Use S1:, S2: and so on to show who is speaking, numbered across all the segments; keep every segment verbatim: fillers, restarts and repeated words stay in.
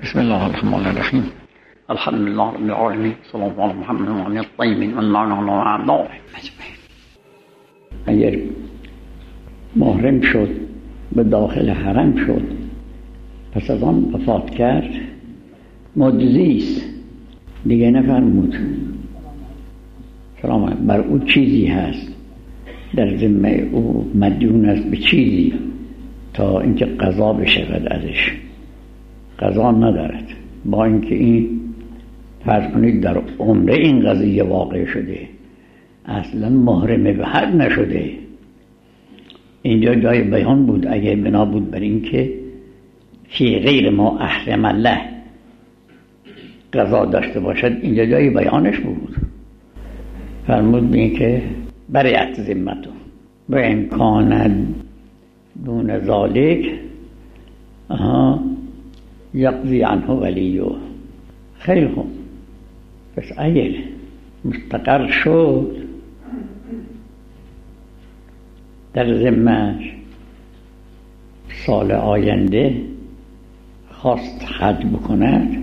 S1: بسم الله الرحمن الرحیم. الحمد لله رب العالمین، صلی الله علی محمد و علی الطیبین و اللعنة و اعداء. اگر محرم شد به داخل حرم شد، پس از آن وفات کرد، معجزه‌ای است دیگه نفرمود. سلام بر او چیزی هست در ذمه او، مدیون است به چیزی تا اینکه قضا بشود ازش. قضا ندارد، با اینکه این فرض کنید در عمره این قضیه واقع شده، اصلا محرم به حج نشده. اینجا جای بیان بود، اگر بنا بود بر اینکه فی غیر ما احرم الله قضا داشته باشد، اینجا جای بیانش بود. فرمود به اینکه بریت ذمتو و امکان دون ذالک آها یقضی عنه ولیه. خیلی خوب، پس اگر مستقر شد در ذمه‌اش، سال آینده خواست حج بکند،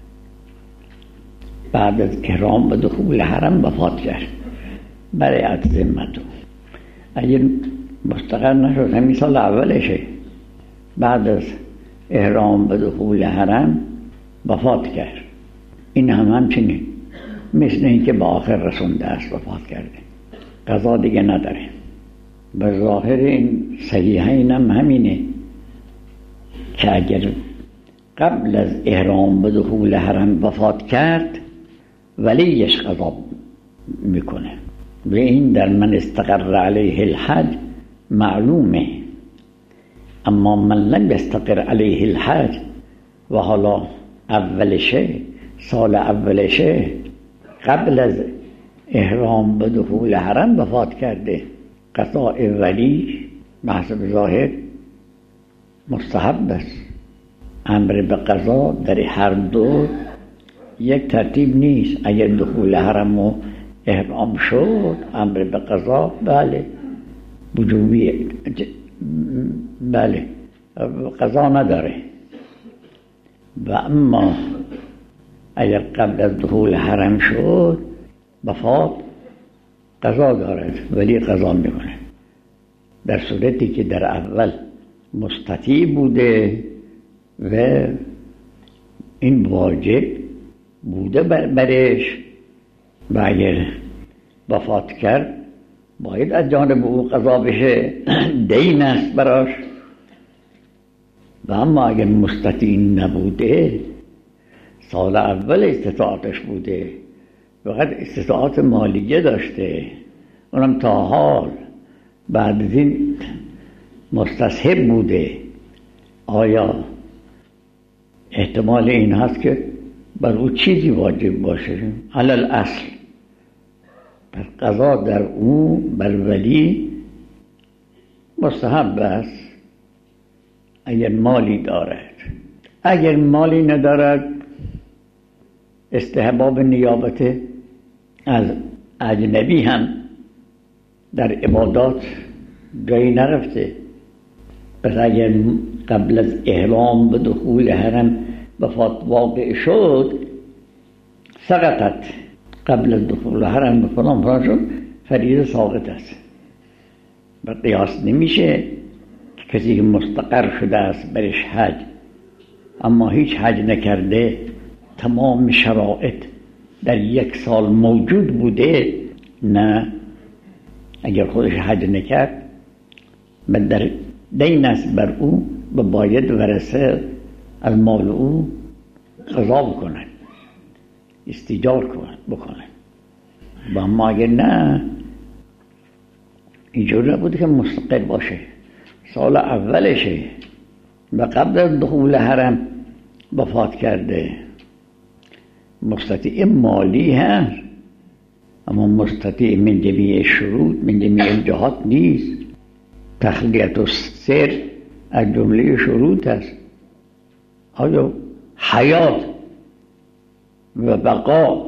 S1: بعد از احرام و دخول حرم وفات کرد، بریت ذمتو. اگر مستقر نشد، همین سال اولشه، بعد از احرام به دخول حرم وفات کرد، این هم همچنین مثل این که به آخر رسونده است، وفات کرده، قضا دیگه نداره. به ظاهر این صحیحین هم همینه که اگر قبل از احرام به دخول حرم وفات کرد، ولیش قضا میکنه و این در من استقر علیه الحج معلومه. اما من لم یستقر علیه الحج و حالا اولشه، سال اولشه، قبل از احرام به دخول حرم وفات کرده، قضاء ولی بحث ظاهر مستحب است. امر به قضا در هر دو یک ترتیب نیست. اگر دخول حرم و احرام شد، امر به قضا بله وجوبیه، بله قضا نداره. و اما اگر قبل از دخول حرم شد وفات، قضا دارد، ولی قضا میکنه. در صورتی که در اول مستطیع بوده و این واجب بوده برش و اگر وفات کرد باید از جانب او قضا بشه، دین است براش. و اما اگر مستطیع نبوده، سال اول استطاعتش بوده، فقط استطاعت مالیه داشته، اونم تا حال بعد از این مستصحب بوده، آیا احتمال این هست که بر او چیزی واجب باشه؟ علل اصل بر قضا در او بر ولی مستحب است اگر مالی دارد. اگر مالی ندارد، استحباب نیابت از اجنبی هم در عبادات جایی نرفته. پس اگر قبل از احرام به دخول حرم وفات واقع شد، سقطت قبل از دخول حرم به فلان فلان شد، فریضه ساقط است و قیاس نمیشه که کسی که مستقر شده است برش حج اما هیچ حج نکرده، تمام شرایط در یک سال موجود بوده، نه، اگر خودش حج نکرد من در دین است بر او و باید ورثه از مال او قضا بکنن، استیجار بکنن. و اما اگر نه، اینجور نبوده که مستقر باشه، سال اولشه و قبل از دخول حرم وفات کرده، مستطیع مالی هست اما مستطیع من جمیع شروط، من جمیع الجهات نیست. تخلیت و سر از جمله شروط است. آیا حیات و بقا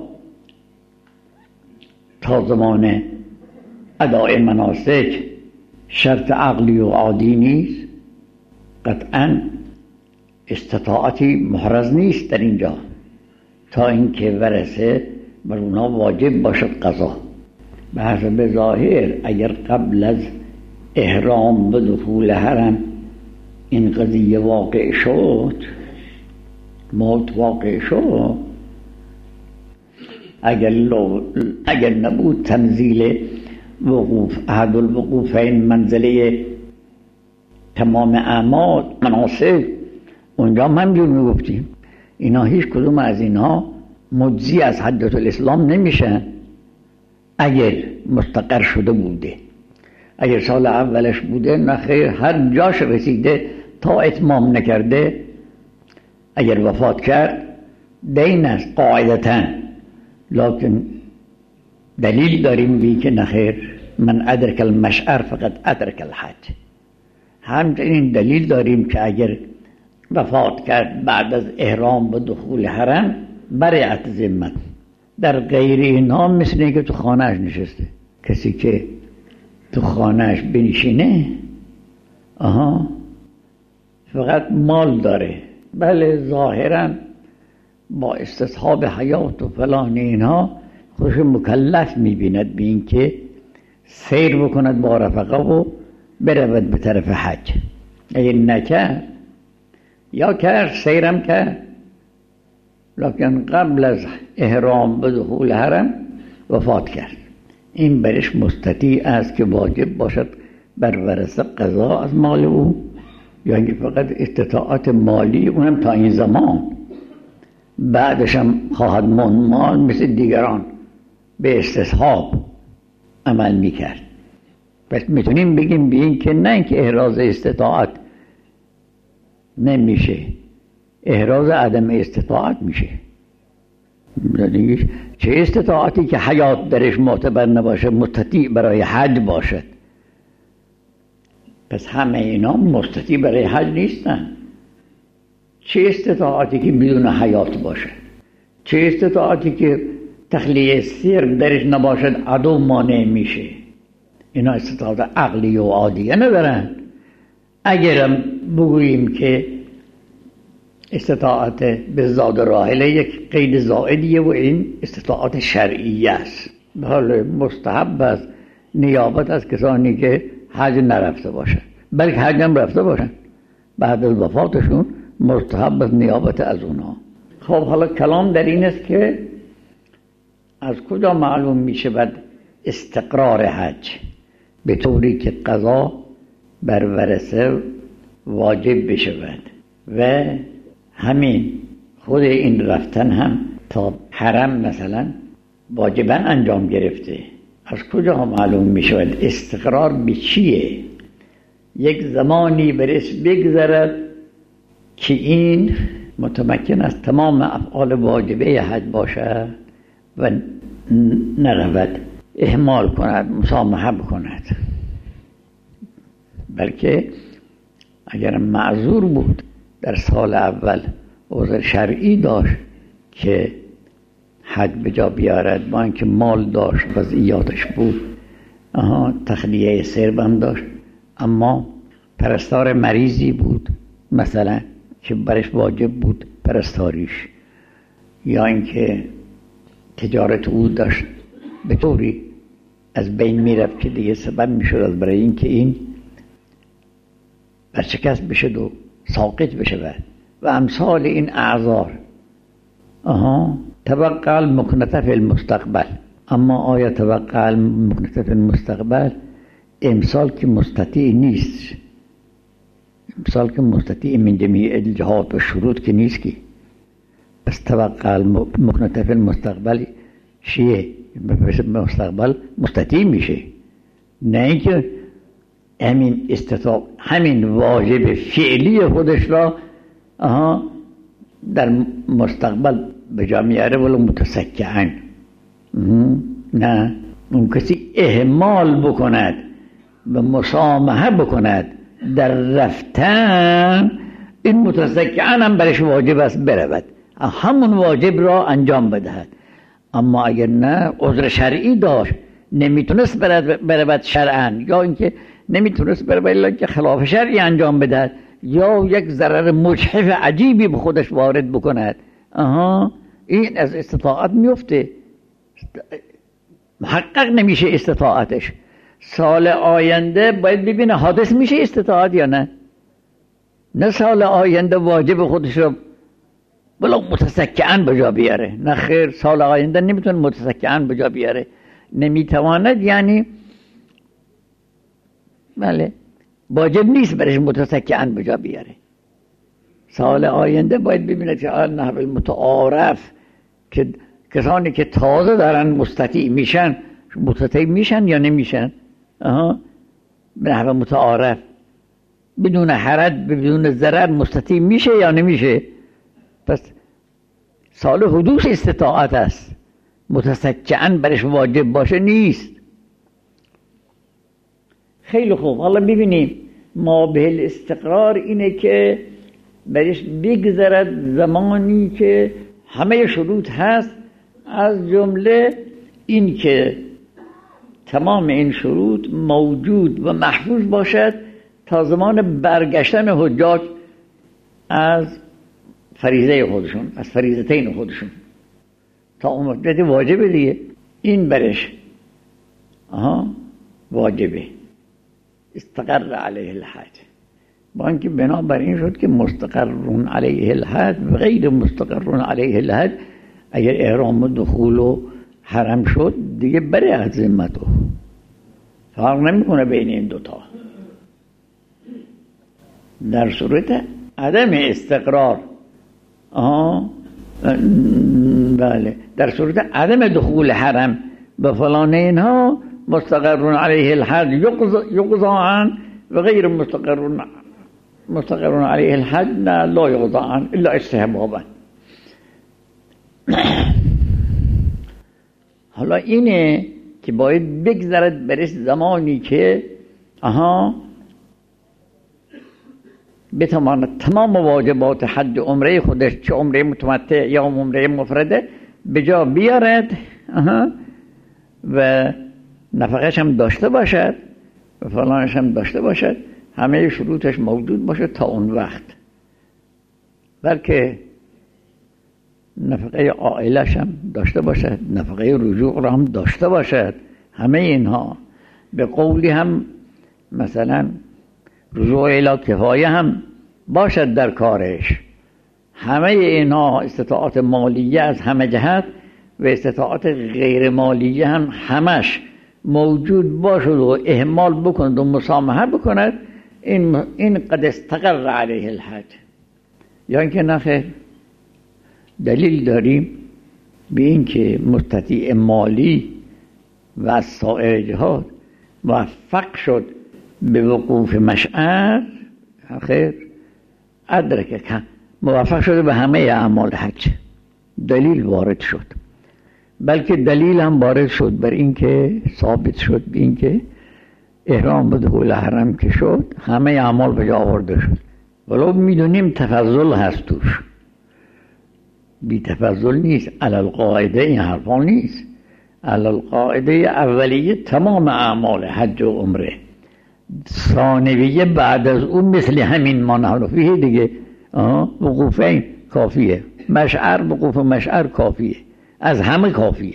S1: تا زمان ادای مناسک شرط عقلی و عادی نیست؟ قطعاً استطاعتی محرز نیست در اینجا تا اینکه ورثه بر اونا واجب باشد قضا. به حسب ظاهر اگر قبل از احرام به دخول حرم این قضیه واقع شد، موت واقع شد، اگر, لو اگر نبود تنزیل وقوف احد الوقوفین منزله تمام اعمال مناسک، اونجا هم همجور میگفتیم اینا هیچ کدوم از اینها مجزی از حجة الاسلام نمیشن اگر مستقر شده بوده. اگر سال اولش بوده نخیر، هر جاش رسیده تا اتمام نکرده اگر وفات کرد دین است قاعدتاً. لکن دلیل داریم بی که نخیر من ادرک المشعر فقط ادرک الحج. همچنین دلیل داریم که اگر وفات کرد بعد از احرام به دخول حرم برئت ذمت. در غیر اینها مثل اینه که تو خانهش نشسته. کسی که تو خانهش بنشینه آها فقط مال داره، بله ظاهرا با استصحاب حیات و فلان اینها خودش مکلف میبیند به این که سیر بکند با رفقه و برود به طرف حج. اگر نکرد یا کرد سیرم کرد لکن قبل از احرام به دخول حرم وفات کرد، این برش مستطیع است که واجب باشد بر ورثه قضا از مال او، یا اینکه فقط استطاعت مالی اونم تا این زمان، بعدش هم خواهد موند مال مثل دیگران به استصحاب عمل میکرد. پس میتونیم بگیم به این که نه اینکه احراز استطاعت نمیشه، احراز عدم استطاعت میشه. چه استطاعتی که حیات درش معتبر نباشه مستطیع برای حج باشد. پس همه اینا مستطیع برای حج نیستن. چه استطاعتی که بدون حیات باشد، چه استطاعتی که تخلیه سیر درش نباشد عدو مانع میشه. اینا استطاعت عقلی و عادیه ندارن. اگرم بگوییم که استطاعت به زاد راحله یک قید زائدیه و این استطاعت شرعیه است، به حال مستحب است نیابت از کسانی که حج نرفته باشن، بلکه حج هم رفته باشن بعد از وفاتشون مستحب است نیابت از اونها. خب حالا کلام در این است که از کجا معلوم می شود استقرار حج به طوری که قضا بر ورثه واجب بشود و همین خود این رفتن هم تا حرم مثلا واجبا انجام گرفته. از کجا معلوم می شود استقرار به چیه؟ یک زمانی برس بگذرد که این متمکن از تمام افعال واجبه حج باشد و نرود اهمال کند، مسامحه بکند، بلکه اگر معذور بود در سال اول عذر شرعی داشت که حج به جا بیارد، با اینکه مال داشت وضعیاتش بود، آها تخلیه سربم داشت، اما پرستار مریضی بود مثلا که برش واجب بود پرستاریش، یا اینکه تجارت او داشت به طوری از بین میرفت که دیگه سبب میشد از برای اینکه این برشکست بشه و ساقط بشه و امثال این اعذار. آها توقع المکنة فی المستقبل. اما آیا توقع المکنة فی المستقبل امسال که مستطیع نیست، امسال که مستطیع من جمیع الجهات و شروط که نیست که، پس توقع المکنة فی المستقبل چیه؟ مستقبل مستطیع میشه، نه اینکه همین استطاع همین واجب فعلی خودش را آها در مستقبل به جا میاره ولو متسکعن. نه، اون کسی اهمال بکند و مسامحه بکند در رفتن، این متسکعن هم برش واجب است برود، همون واجب را انجام بدهد. اما اگر نه عذر شرعی داشت نمیتونست برود شرعاً، یا اینکه نمیتونست برود الا که خلاف شرعی انجام بدهد، یا یک ضرر مجحف عجیبی به خودش وارد بکند، آها این از استطاعت میفته، محقق نمیشه استطاعتش. سال آینده باید ببینه حادث میشه استطاعت یا نه. نه سال آینده واجب خودش رو بلا متسکعاً به جا بیاره، نه خیر، سال آینده نمیتونه متسکعاً به جا بیاره، نمیتواند، یعنی بله واجب نیست برش متسکعاً به جا بیاره. سال آینده باید ببینه که نحو المتعارف که کسانی که تازه دارن مستطیع میشن مستطیع میشن یا نمیشن، آها به نحو متعارف بدون حرج بدون ضرر مستطیع میشه یا نمیشه. پس سال حدوث استطاعت است، متسکعاً برش واجب باشه نیست. خیلی خوب، حالا ببینیم ما به الاستقرار اینه که برش بگذرد زمانی که همه شروط هست، از جمله این که تمام این شروط موجود و محفوظ باشد تا زمان برگشتن حجاج از فریضه خودشون، از فریضتین خودشون، تا اون مدت واجبه دیگه، این برش آها واجبه. استقر علیه الحج، با اینکه بنابر این شد که مستقرون علیه الحج و غیر مستقرون علیه الحج، اگر احرام دخول و حرم شد دیگه بره از ذمتو، فرق نمیکنه بین این دوتا. در صورت عدم استقرار، آها بله، در صورت عدم دخول حرم به فلان اینها مستقرون علیه الحج یقضى عن و غیر مستقرون مستقرون علیه الحج نه لا یقضى عن الا استحبابا. حالا اینه که باید بگذرد برش زمانی که آها بتواند تمام واجبات حج عمره خودش، چه عمره متمتع یا عمره مفرده، به جا بیارد، آها و نفقهش هم داشته باشد و فلانش هم داشته باشد، همه شروطش موجود باشد تا اون وقت، بلکه نفقه عائلش هم داشته باشد، نفقه رجوع را هم داشته باشد. همه اینها به قولی هم مثلا رجوع الی کفایه هم باشد در کارش. همه اینها استطاعت مالیه از همه جهت و استطاعت غیر مالیه هم همش موجود باشد و اهمال بکند و مسامحه بکند، این این قد استقر علیه الحج. یا اینکه نخیر، دلیل داریم به این که مستطیع مالی و از سایر جهات موفق شد به وقوف مشعر، خیر ادرک که موفق شده به همه اعمال حج، دلیل وارد شد، بلکه دلیل هم وارد شد بر این که ثابت شد به این که احرام به دخول حرم که شد همه اعمال به جا آورده شد، ولو میدونیم تفضل هست توش، بی تفضل نیست، علی القاعده این حرفا نیست، علی القاعده اولیه تمام اعمال حج و عمره، ثانویه بعد از اون مثل همین ما نحن فیه دیگه، وقوفین کافیه، مشعر وقوف مشعر کافیه، از همه کافیه.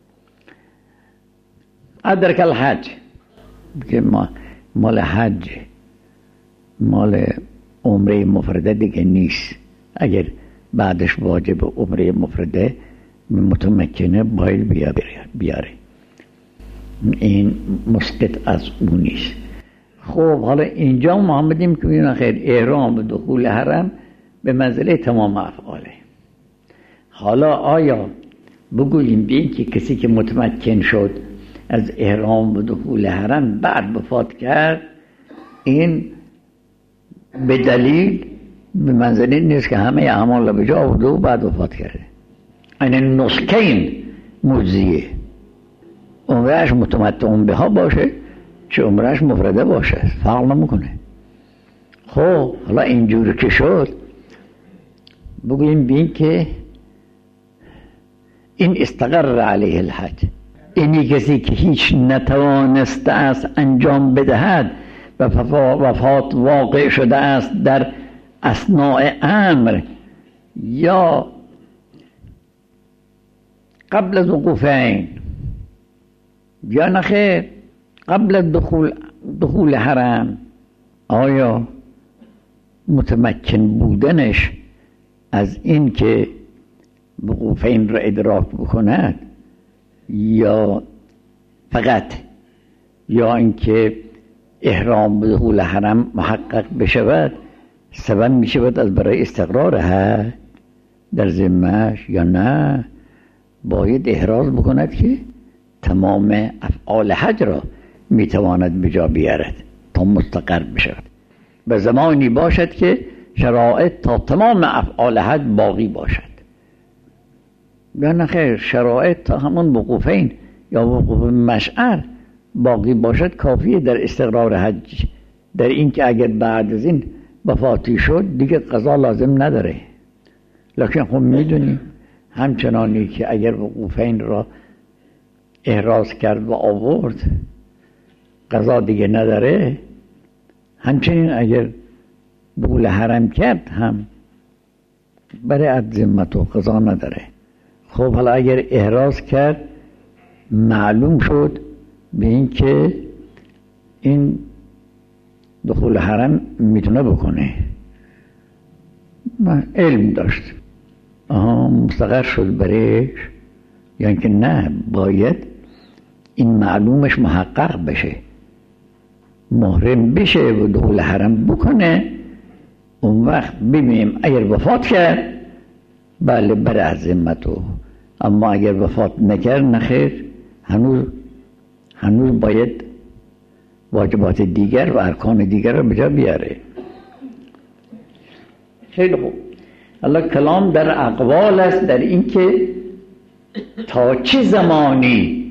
S1: ادرک الحج که ما مال حج مال عمره مفرده دیگه نیست، اگر بعدش واجب عمره مفرده متمکنه باید بیاره، این مسقط از اون نیست. خب حالا اینجا ما آمدیم که این خیر احرام به دخول حرم به منزله تمام افعاله. حالا آیا بگوییم به این که کسی که متمکن شد از احرام به دخول حرم بعد وفات کرد، این به دلیل به منزله نیست که همه اعمال به جا آورده و بعد وفات کرده، این نسکین مجزیه، عمرهش متمتع بها باشه چه عمرهش مفرده باشه فرق نمیکنه. خب حالا اینجوری که شد بگوییم بین که این استقر علیه الحج، اینی کسی که هیچ نتوانسته است انجام بدهد و وفات واقع شده است در اثناء امر یا قبل از وقوفین یا نخیر قبل از دخول دخول حرم، آیا متمکن بودنش از این که وقوفین را ادراک بکند یا فقط یا اینکه احرام به دخول حرم محقق بشود سبب می شود از برای استقرار حج در ذمه‌اش، یا نه باید احراز بکند که تمام افعال حج را می تواند به جا بیارد تا مستقر بشود. به زمانی باشد که شرایط تا تمام افعال حج باقی باشد، یا نه خیر شرایط تا همون وقوفین یا وقوف مشعر باقی باشد کافیه در استقرار حج، در این که اگر بعد از این وفاتی شد دیگه قضا لازم نداره. لکن خب میدونیم همچنانی که اگر وقوفین را احراز کرد و آورد قضا دیگه نداره، همچنین اگر دخول حرم کرد هم برای از ذمت و قضا نداره. خب حالا اگر احراز کرد معلوم شد به این که این دخول حرم میتونه بکنه، من علم داشت آها مستقر شد برش، یعنی که نه باید این معلومش محقق بشه، محرم بشه و دخول حرم بکنه، اون وقت ببینیم اگر وفات کرد بله بر از ذمتو، اما اگر وفات نکرد نخیر هنوز هنوز باید واجبات دیگر و ارکان دیگر رو به جا بیاره. خیلی خوب، الله کلام در اقوال است در این که تا چه زمانی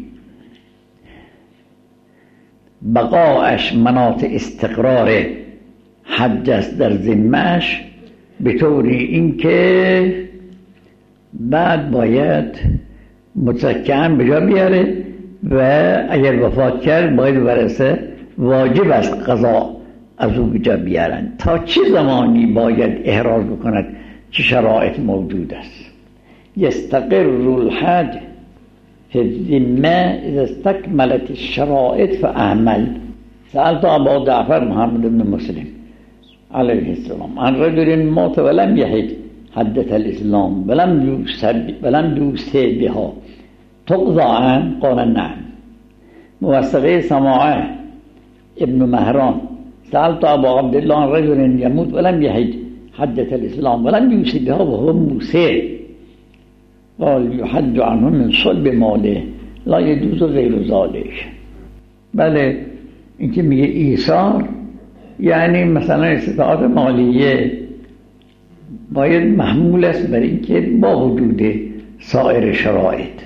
S1: بقاش مناط استقرار حج است در ذمه‌اش، به طوری این که بعد باید متکئن به جا بیاره و اگر وفات کرد باید ورثه واجب است قضا از او به جا بیارن. تا چه زمانی باید احراز بکند؟ چه شرایط موجود است؟ یستقر الحج فی الذمه اذا استکملت الشرائط فاعمل. سألت ابا جعفر محمد بن مسلم علیه السلام عن رجل مات ولم يحج حدث الاسلام ولم يوسد ولم يوسد بها تقضى عنه؟ قال نعم. موثقه سماعه ابن مهران سألت ابا عبد الله عن رجل يموت ولم يحج حدث الاسلام ولم يوسد بها وهو موسر قال يحج عنه من صلب ماله لا يجوز غیر ذلك. بله این که میگه ایثار یعنی مثلا استطاعت مالیه باید محمول است بر این که با وجود سایر شرایط.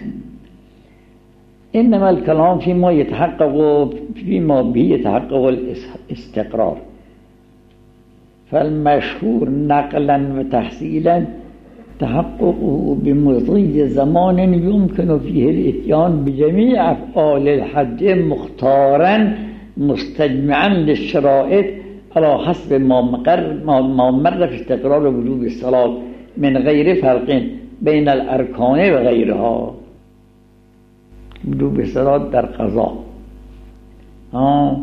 S1: انما الكلام فيما يتحقق فيما به يتحقق الاستقرار، فالمشهور نقلا وتحصيلا تحققه بمضي زمان يمكن فيه الاتيان بجميع افعال الحج مختارا مستجمعا للشرائط على حسب ما مقر ما مر في استقرار وجوب الصلاة من غير فرق بين الارکان و غیرها. وجوب الصلاة در قضا ها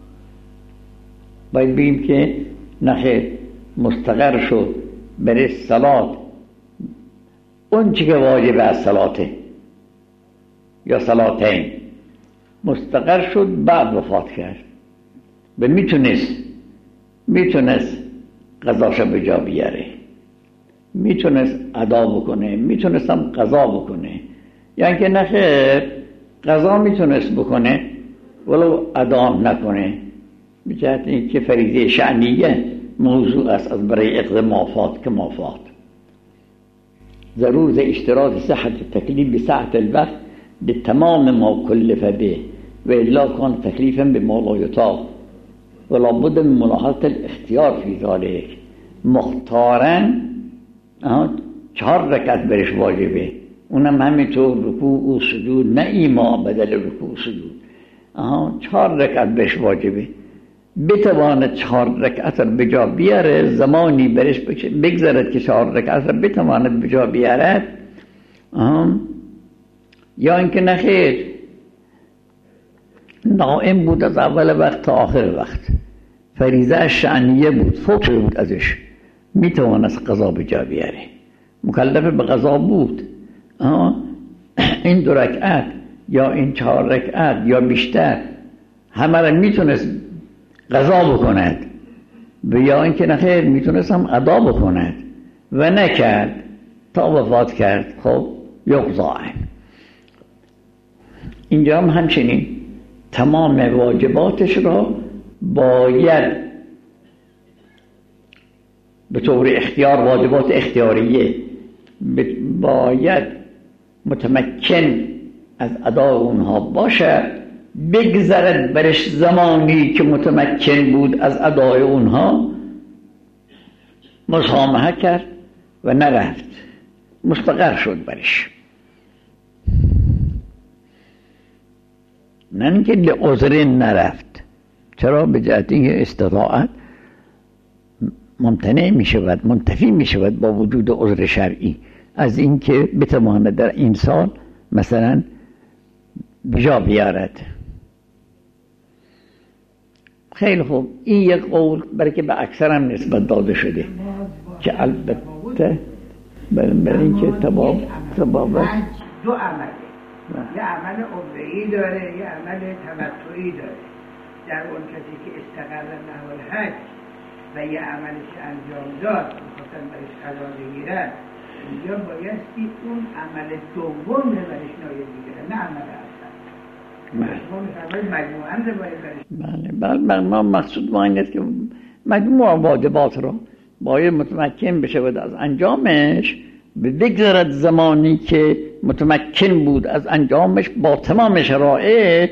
S1: باید بگیم که نخیر مستقر شد برای صلات اون چی که واجب از صلاته یا صلاتین مستقر شد بعد وفات کرد و میتونست میتونست قضاشو به جا بیاره، میتونست ادا بکنه، میتونستم قضا بکنه، یعنی که نخیر قضا میتونست بکنه ولو ادا نکنه، به جهت این که فریضه شأنیه موضوع است از برای اقضاء مافات که مافات ضرورت اشتراط صحت التکلیف بساعة الوقت لتمام ما کلف به و الا کان تکلیفا بما لا یطاق ولا بد من ملاحظه الاختیار فی ذلک. مختارا چهار رکعت برش واجبه، اونم همینطور رکوع و سجود، نه ایما بدل رکوع و سجود، آها چهار رکعت برش واجبه، بتواند چهار رکعت را به جا بیاره، زمانی برش بگذارد که چهار رکعت را بتواند به جا بیارد، یا اینکه نخیر نائم بود از اول وقت تا آخر وقت، فریضه شأنیه بود، فوت شده بود ازش، میتوانست قضا به جا بیاره، مکلف به قضا بود. این دو رکعت یا این چهار رکعت یا بیشتر همه را میتونست قضا بکند، و یا اینکه نخیر میتونست هم ادا بکند و نکرد تا وفات کرد. خب یقضا. اینجا هم همچنین تمام واجباتش را باید به طور اختیار، واجبات اختیاریه، باید متمکن از ادای اونها باشه، بگذرد برش زمانی که متمکن بود از ادای اونها، مسامحه کرد و نرفت، مستقر شد برش. نه اینکه لعذر نرفت. چرا؟ به جهت اینکه استطاعت ممتنع می شود، منتفی می شود با وجود عذر شرعی از اینکه بتواند در این سال مثلا بجا بیارد. خیلی خوب، این یک قول برای که به اکثر هم نسبت داده شده که البته برای اینکه تباب تبابت
S2: دو عمله، یه عمل عمره‌ای داره، یه عمل تمتعی داره. در اون کسی که استقر نحو الحج و یه عملش انجام داد میخواستن برش قضا بگیرن، اینجا بایستی اون عمل دوم برش نایب بگیرن، نه عمل
S1: بله بله ما مقصود ما این است که مجموع واجبات رو باید متمکن بشه و از انجامش بگذارد زمانی که متمکن بود از انجامش با تمام شرایط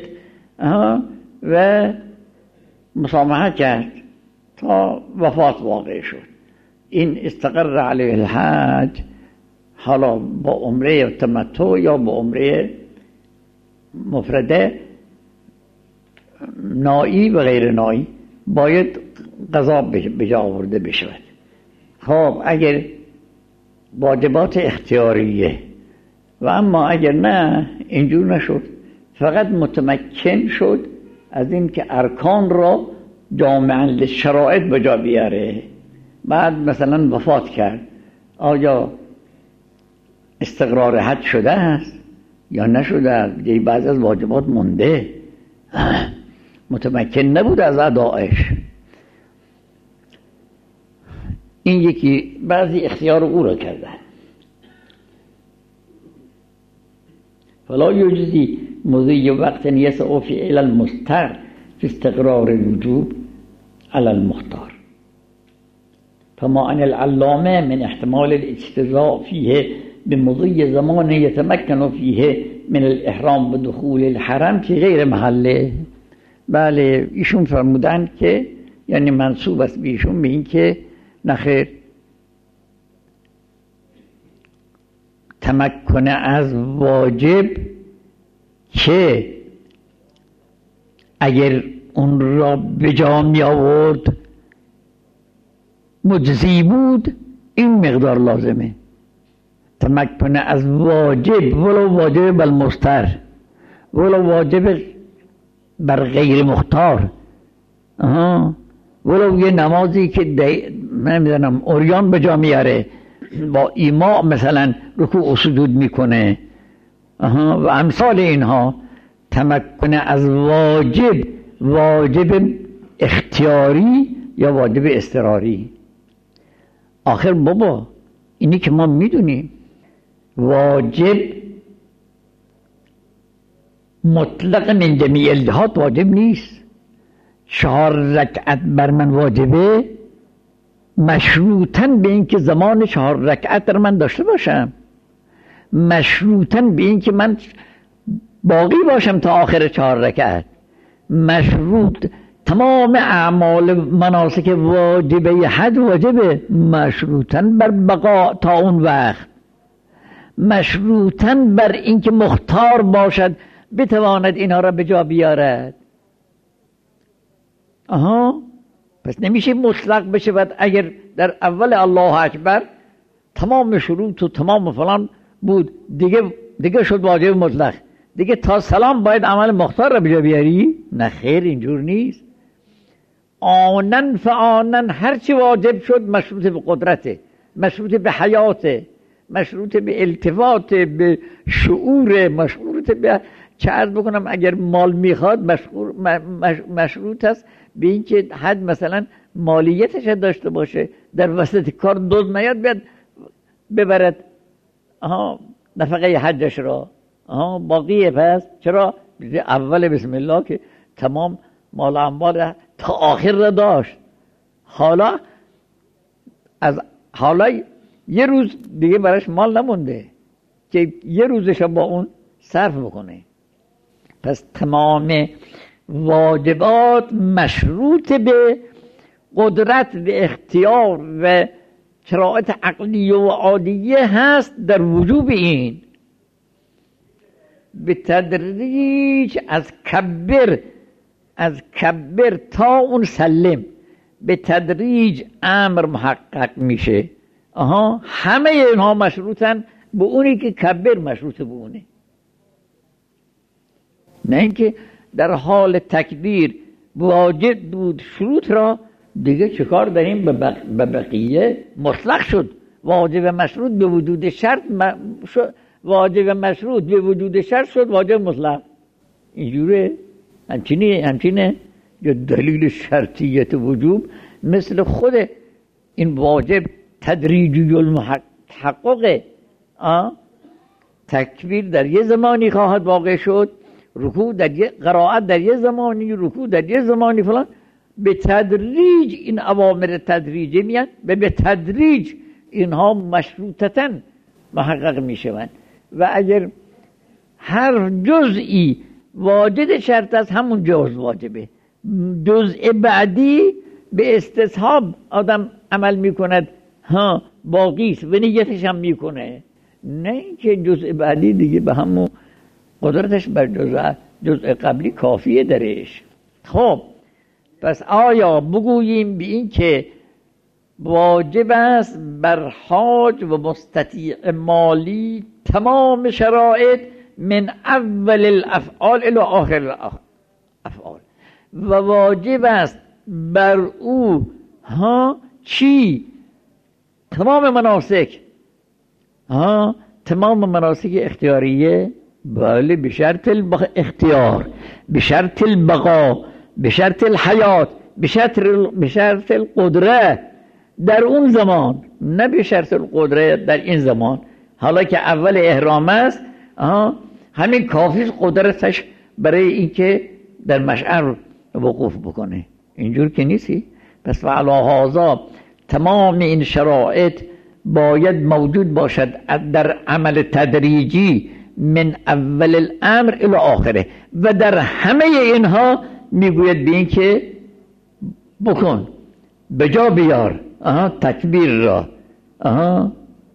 S1: و مسامحه کرد تا وفات واقع شد. این استقر علیه الحج حالا با عمره تمتع یا با عمره مفرده، نایی و غیر نایی، باید قضا به جا آورده بشود. خب اگر واجبات اختیاریه و اما اگر نه اینجور نشد، فقط متمکن شد از این که ارکان را جامعاً شرایط به جا بیاره، بعد مثلا وفات کرد، آیا استقرار حج شده است یا نشده؟ یه بعض از واجبات مونده، متمکن نبود از ادایش. این یکی بعضی اختیار او را کردن. فلا یجزی مضی وقت یسع فعل المستر فی استقرار الوجوب علی المختار، فما ان العلامه من احتمال الاجتزاء فیه بمضی زمان یتمکن فیه من الاحرام و دخول الحرم که غیر محله. بله ایشون فرمودن که یعنی منصوب است به ایشون به این که نخیر تمکن از واجب که اگر اون را به جا می آورد مجزی بود، این مقدار لازمه. تمکن از واجب، ولو واجب بالمستر، ولو واجب بر غیر مختار، آها، ولو یه نمازی که نمیدونم اوریان به جا میاره، با ایما مثلا رکوع و سجود میکنه، آها، و امثال اینها. تمکن از واجب، واجب اختیاری یا واجب اضطراری. آخر بابا اینی که ما میدونیم واجب مطلق من جمیع الجهات واجب نیست. چهار رکعت بر من واجبه مشروطاً به این که زمان چهار رکعت در من داشته باشم، مشروطاً به این که من باقی باشم تا آخر چهار رکعت، مشروط تمام اعمال مناسک واجبه حج واجبه مشروطاً بر بقا تا اون وقت، مشروطاً بر این که مختار باشد بتواند اینها را به جا بیارد. آها پس نمیشه مطلق بشه و اگر در اول الله اکبر تمام شروط و تمام فلان بود دیگه دیگه شد واجب مطلق، دیگه تا سلام باید عمل مختار را بجا بیاری؟ نه خیر، اینجور نیست. آنن فآنن هرچی واجب شد مشروط به قدرته، مشروط به حیاته، مشروط به التفات، به شعور، مشروط به چه عرض بکنم اگر مال میخواد مشروط است به این که حد مثلا مالیتش داشته باشه، در وسط کار دزد نیاد بیاد ببرد آها نفقه حجش را، آها باقیه. پس چرا اول بسم الله که تمام مال اموال تا آخر را داشت، حالا از حالا یه روز دیگه براش مال نمونده که یه روزش با اون صرف بکنه. پس تمام واجبات مشروط به قدرت و اختیار و شرایط عقلیه و عادیه هست در وجوب این. به تدریج از کبر از کبر تا اون سلم به تدریج امر محقق میشه. آها همه اینها مشروطن به اونی که کبر مشروط به اونه، نه اینکه در حال تکبیر واجب بود شروط را دیگه چکار داریم به بقیه مطلق شد. واجب مشروط به وجود شرط شد، واجب مشروط به وجود شرط شد واجب مطلق. اینجوره همچینه همچینه یا دلیل شرطیت وجوب مثل خود این واجب تدریجی المحقق. تکبیر در یه زمانی خواهد واقع شد، رکوع در یه قرائت در یه زمانی، رکوع در یه زمانی فلان. به تدریج این اوامر تدریجی میان و به تدریج اینها مشروطتاً محقق میشوند. و اگر هر جزئی واجد شرط است همون جز واجبه، جزء بعدی به استصحاب آدم عمل میکند ها باقیست و نیتش هم میکنه، نه اینکه جزء بعدی دیگه به همون قدرتش بر جزء جزء قبلی کافیه درش. خب پس آیا بگوییم به این که واجب است بر حاج و مستطیع مالی تمام شرایط من اول الافعال الی آخر الافعال، و واجب است بر او ها چی؟ تمام مناسک، ها تمام مناسک اختیاریه، بله به شرط الاختیار، به شرط البقا، به شرط الحیات، به شرط به شرط القدره در اون زمان، نه به شرط القدره در این زمان. حالا که اول احرام است همین کافی قدرتش برای اینکه در مشعر وقوف بکنه، اینجور که نیستی. پس فعلی هذا تمام این شرایط باید موجود باشد در عمل تدریجی من اول الامر الی آخره، و در همه اینها میگوید به این که بکن، بجا بیار آها تکبیر را، آها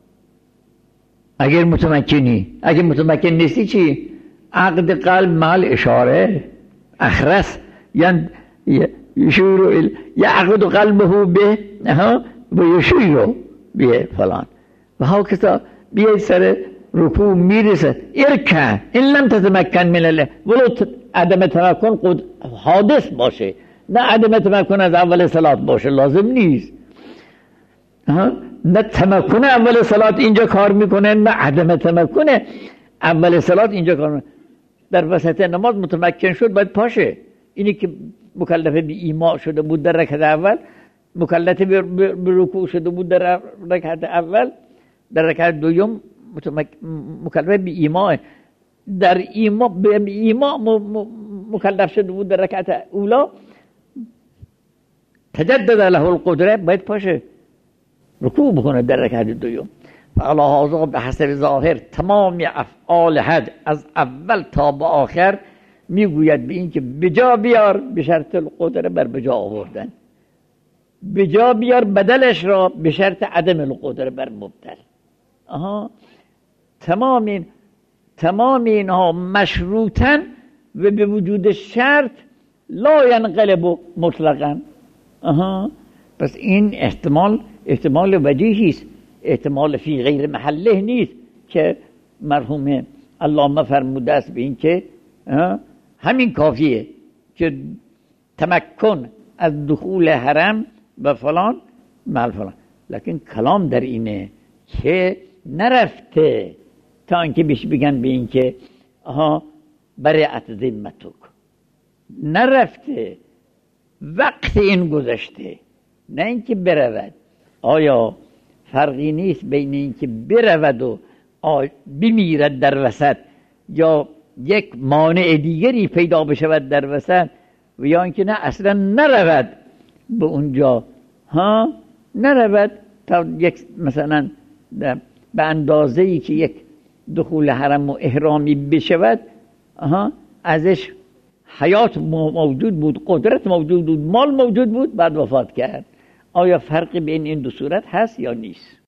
S1: اگر متمکنی، اگر متمکن نیستی چی؟ عقد قلب مال اشاره اخرس یعنی یشور یعقد قلبه به ها و یشور به فلان و ها کسا بیاید سر رکوع میرسه ارکع این لم تتمکن من الله، ولو عدم تمکن قد حادث باشه، نه عدم تمکن از اول صلات باشه، لازم نیست. ها نه تمکن اول صلات اینجا کار میکنه، نه عدم تمکن اول صلات اینجا کار میکنه. در وسط نماز متمکن شد باید پاشه. اینی که مکلف به ایما شده بود در رکعت اول، مکلف به رکوع شده بود در رکعت اول، در رکعت دوم مکلف به ایما، در ایما به ایما مکلف شده بود در رکعت اولا، تجدد له القدره باید پاشه رکوع بکنه در رکعت دوم. فعلی هذا به حسب ظاهر تمام افعال حج از اول تا به آخر میگوید به این که بجا بیار به شرط القدره بر بجا آوردن، بجا بیار بدلش را به شرط عدم القدره بر مبدل. آها تمام این تمام اینها مشروطن و به وجود شرط لا ینقلب مطلقا. آها، پس این احتمال احتمال وجیهی است، احتمال فی غیر محله نیست که مرحوم علامه فرموده است به این که همین کافیه که تمکن از دخول حرم و فلان مال فلان. لکن کلام در اینه که نرفته تا اینکه بهش بگن به این که آها برئت ذمتک، نرفته وقت این گذشته، نه اینکه برود. آیا فرقی نیست بین اینکه برود و بمیرد در وسط یا یک مانع دیگری پیدا بشود در وسط و یا اینکه نه اصلا نرود به اونجا، ها نرود تا یک مثلا به اندازه ای که یک دخول حرم و احرامی بشود، ها ازش حیات موجود بود، قدرت موجود بود، مال موجود بود، بعد وفات کرد. آیا فرقی بین این دو صورت هست یا نیست؟